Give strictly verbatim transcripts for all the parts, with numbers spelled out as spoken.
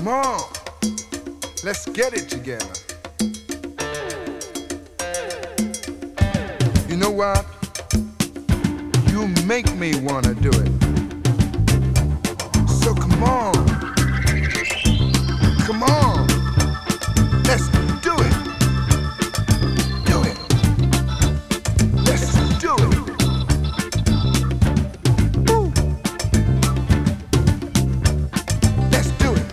come on, let's get it together. You know what? You make me wanna do it. So come on, come on, let's do it. Do it. Let's do it. Woo. Let's do it.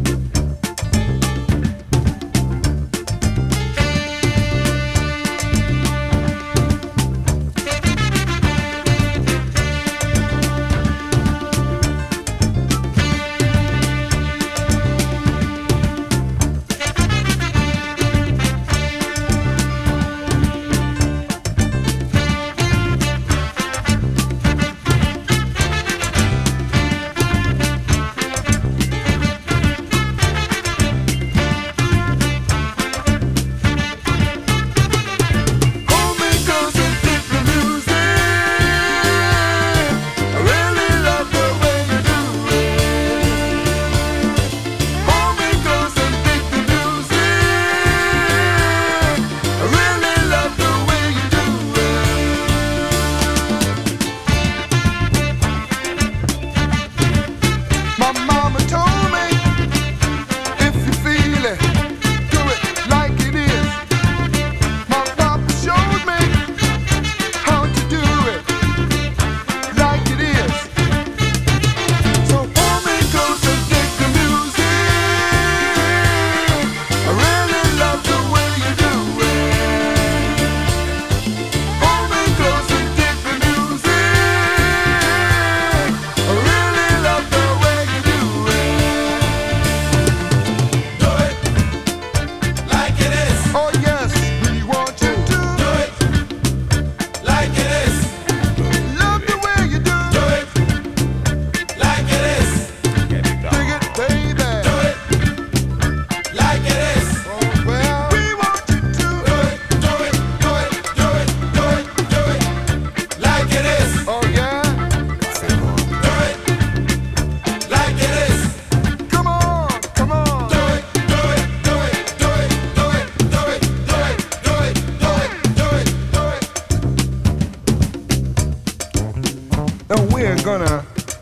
And we're gonna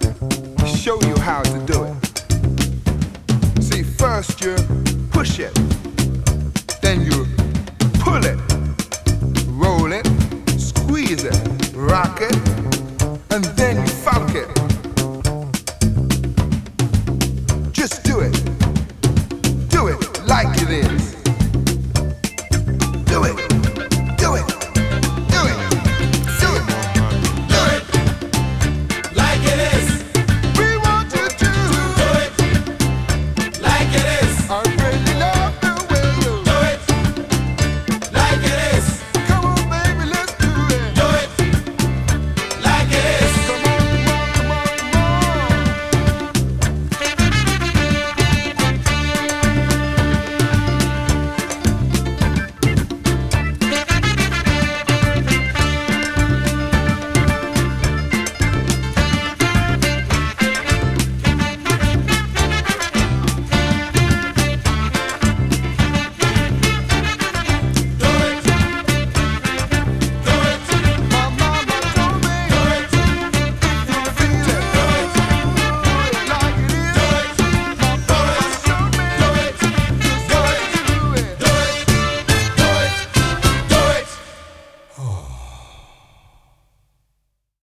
show you how to do it. See, first you push it, then you pull it, roll it, squeeze it, rock it,